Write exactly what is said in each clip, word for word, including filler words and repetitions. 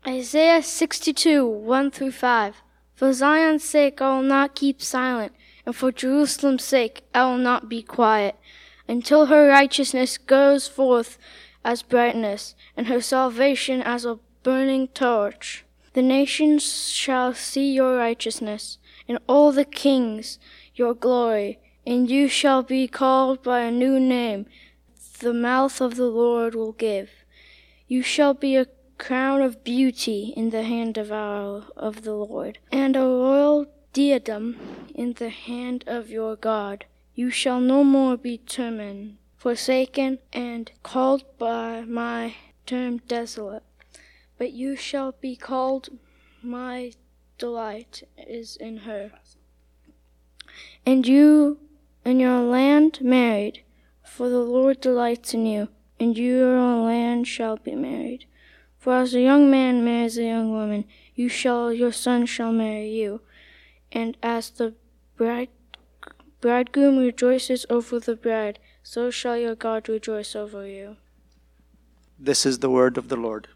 Isaiah sixty-two, one through five. For Zion's sake I will not keep silent, and for Jerusalem's sake I will not be quiet, until her righteousness goes forth as brightness, and her salvation as a burning torch. The nations shall see your righteousness, and all the kings your glory, and you shall be called by a new name, the mouth of the Lord will give. You shall be a crown of beauty in the hand of our of the Lord, and a royal diadem in the hand of your God. You shall no more be termed forsaken and called by my term desolate, but you shall be called my delight is in her. And you and your land married, for the Lord delights in you, and your land shall be married. For as a young man marries a young woman, you shall, your son shall marry you. And as the bride, bridegroom rejoices over the bride, so shall your God rejoice over you. This is the word of the Lord.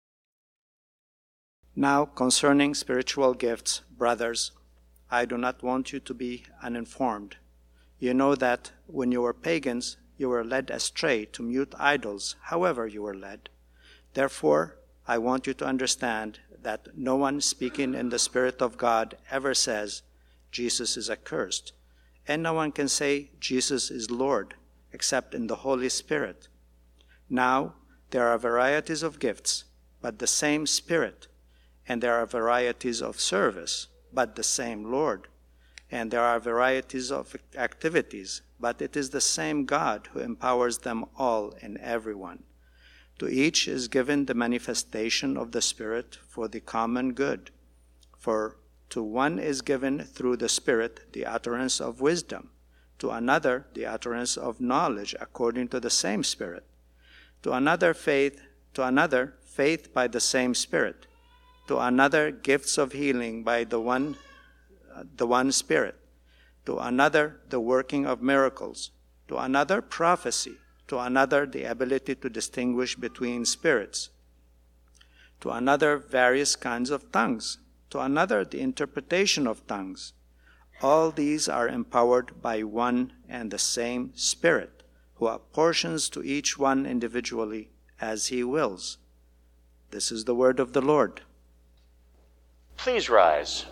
Now, concerning spiritual gifts, brothers, I do not want you to be uninformed. You know that when you were pagans, you were led astray to mute idols, however you were led. Therefore, I want you to understand that no one speaking in the Spirit of God ever says, Jesus is accursed. And no one can say, Jesus is Lord, except in the Holy Spirit. Now, there are varieties of gifts, but the same Spirit. And there are varieties of service, but the same Lord. And there are varieties of activities, but it is the same God who empowers them all in everyone. To each is given the manifestation of the Spirit for the common good. For to one is given through the Spirit the utterance of wisdom, to another the utterance of knowledge according to the same Spirit, to another faith, to another faith by the same Spirit, to another gifts of healing by the one, uh, the one Spirit, to another the working of miracles, to another prophecy, to another the ability to distinguish between spirits, to another various kinds of tongues, to another the interpretation of tongues. All these are empowered by one and the same Spirit, who apportions to each one individually as he wills. This is the word of the Lord. Please rise.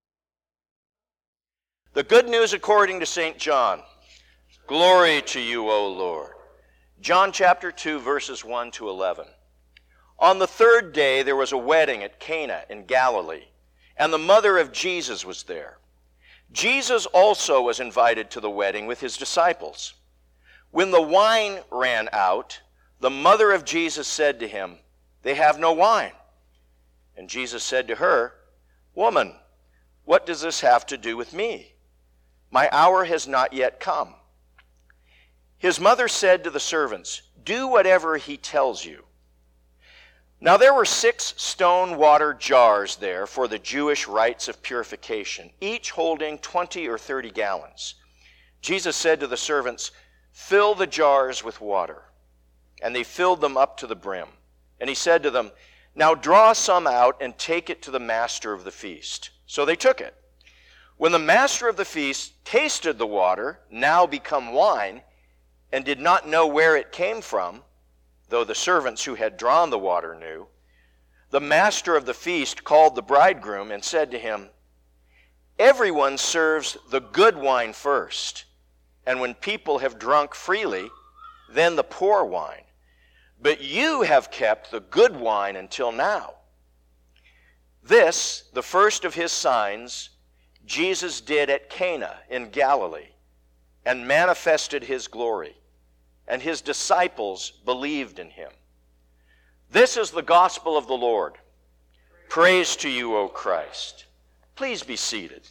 The good news according to Saint John. Glory to you, O Lord. John chapter two, verses one to eleven. On the third day there was a wedding at Cana in Galilee, and the mother of Jesus was there. Jesus also was invited to the wedding with his disciples. When the wine ran out, the mother of Jesus said to him, "They have no wine." And Jesus said to her, "Woman, what does this have to do with me? My hour has not yet come." His mother said to the servants, "Do whatever he tells you." Now there were six stone water jars there for the Jewish rites of purification, each holding twenty or thirty gallons. Jesus said to the servants, "Fill the jars with water." And they filled them up to the brim. And he said to them, "Now draw some out and take it to the master of the feast." So they took it. When the master of the feast tasted the water, now become wine, and did not know where it came from, though the servants who had drawn the water knew, the master of the feast called the bridegroom and said to him, "Everyone serves the good wine first, and when people have drunk freely, then the poor wine. But you have kept the good wine until now." This, the first of his signs, Jesus did at Cana in Galilee, and manifested his glory, and his disciples believed in him. This is the gospel of the Lord. Praise to you, O Christ. Please be seated.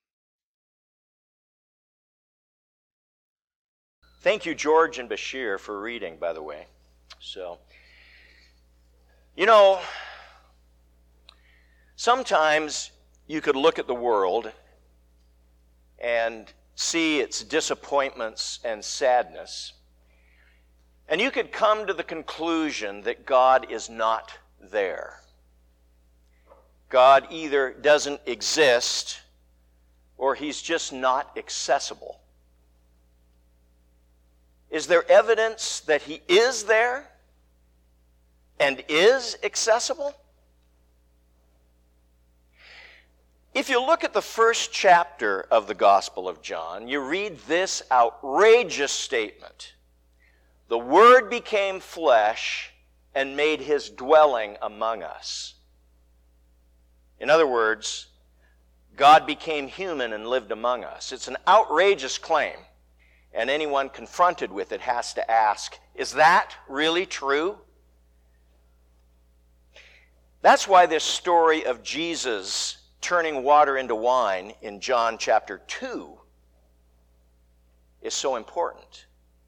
Thank you, George and Bashir, for reading, by the way. So, you know, sometimes you could look at the world and see its disappointments and sadness, and you could come to the conclusion that God is not there. God either doesn't exist or he's just not accessible. Is there evidence that he is there and is accessible? If you look at the first chapter of the Gospel of John, you read this outrageous statement. The Word became flesh and made his dwelling among us. In other words, God became human and lived among us. It's an outrageous claim, and anyone confronted with it has to ask, is that really true? That's why this story of Jesus turning water into wine in John chapter two is so important.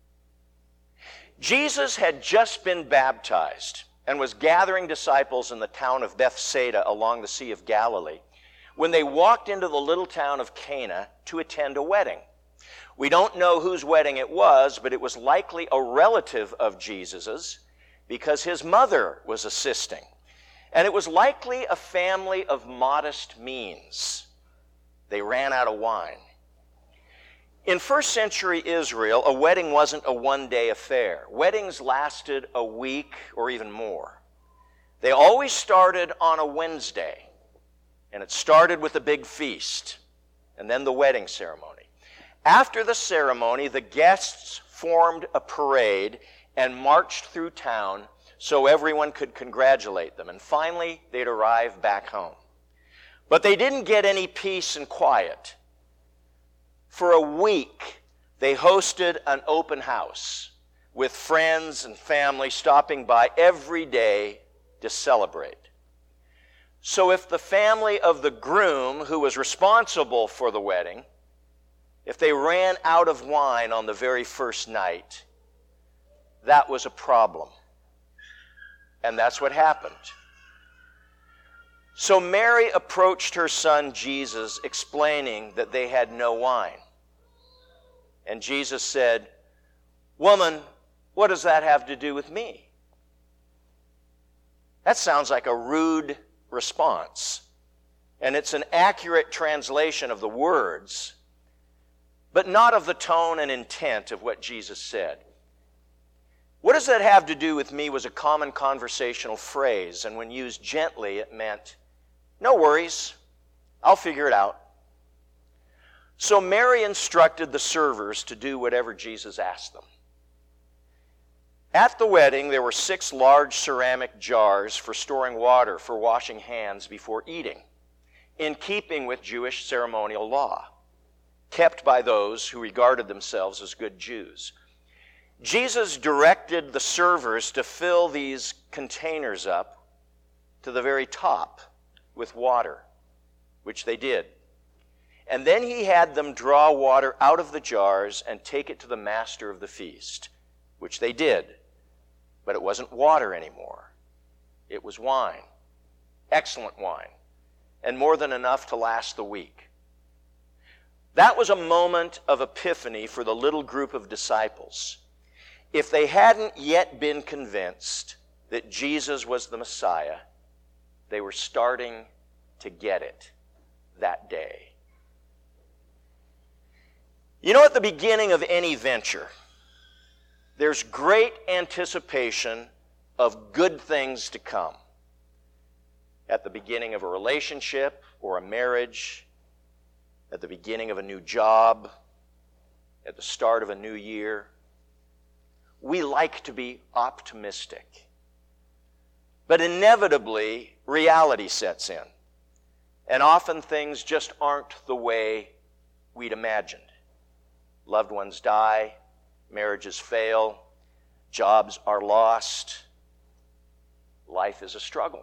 Jesus had just been baptized and was gathering disciples in the town of Bethsaida along the Sea of Galilee when they walked into the little town of Cana to attend a wedding. We don't know whose wedding it was, but it was likely a relative of Jesus's because his mother was assisting. And it was likely a family of modest means. They ran out of wine. In first century Israel, a wedding wasn't a one-day affair. Weddings lasted a week or even more. They always started on a Wednesday, and it started with a big feast, and then the wedding ceremony. After the ceremony, the guests formed a parade and marched through town so everyone could congratulate them. And finally, they'd arrive back home. But they didn't get any peace and quiet. For a week, they hosted an open house with friends and family stopping by every day to celebrate. So if the family of the groom, who was responsible for the wedding, if they ran out of wine on the very first night, that was a problem. And that's what happened. So Mary approached her son Jesus, explaining that they had no wine. And Jesus said, "Woman, what does that have to do with me?" That sounds like a rude response. And it's an accurate translation of the words, but not of the tone and intent of what Jesus said. What does that have to do with me was a common conversational phrase, and when used gently, it meant, no worries, I'll figure it out. So Mary instructed the servers to do whatever Jesus asked them. At the wedding, there were six large ceramic jars for storing water for washing hands before eating, in keeping with Jewish ceremonial law, kept by those who regarded themselves as good Jews. Jesus directed the servers to fill these containers up to the very top with water, which they did. And then he had them draw water out of the jars and take it to the master of the feast, which they did. But it wasn't water anymore. It was wine, excellent wine, and more than enough to last the week. That was a moment of epiphany for the little group of disciples. If they hadn't yet been convinced that Jesus was the Messiah, they were starting to get it that day. You know, at the beginning of any venture, there's great anticipation of good things to come. At the beginning of a relationship or a marriage, at the beginning of a new job, at the start of a new year, we like to be optimistic. But inevitably, reality sets in. And often things just aren't the way we'd imagined. Loved ones die, marriages fail, jobs are lost. Life is a struggle.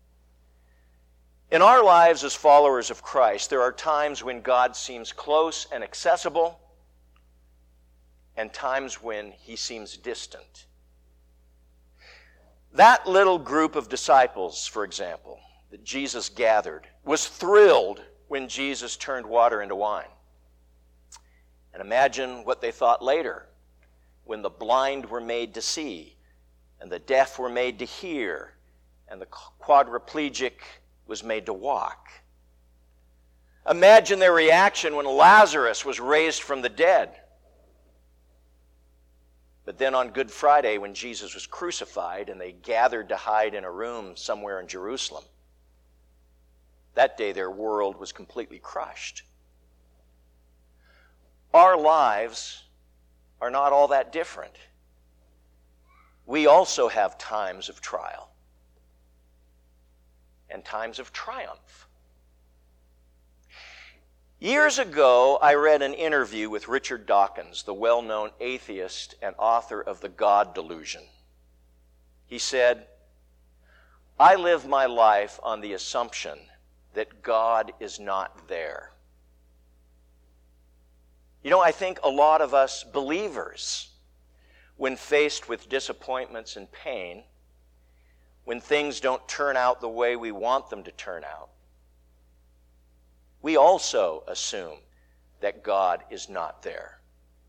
In our lives as followers of Christ, there are times when God seems close and accessible, and times when he seems distant. That little group of disciples, for example, that Jesus gathered, was thrilled when Jesus turned water into wine. And imagine what they thought later, when the blind were made to see, and the deaf were made to hear, and the quadriplegic was made to walk. Imagine their reaction when Lazarus was raised from the dead. But then on Good Friday, when Jesus was crucified and they gathered to hide in a room somewhere in Jerusalem, that day their world was completely crushed. Our lives are not all that different. We also have times of trial and times of triumph. Years ago, I read an interview with Richard Dawkins, the well-known atheist and author of The God Delusion. He said, "I live my life on the assumption that God is not there." You know, I think a lot of us believers, when faced with disappointments and pain, when things don't turn out the way we want them to turn out, we also assume that God is not there.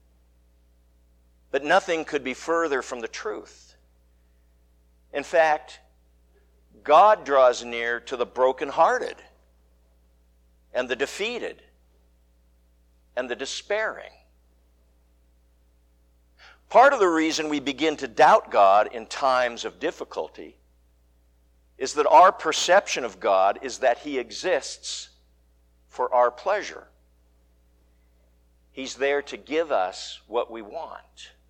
But nothing could be further from the truth. In fact, God draws near to the brokenhearted and the defeated and the despairing. Part of the reason we begin to doubt God in times of difficulty is that our perception of God is that He exists for our pleasure. He's there to give us what we want.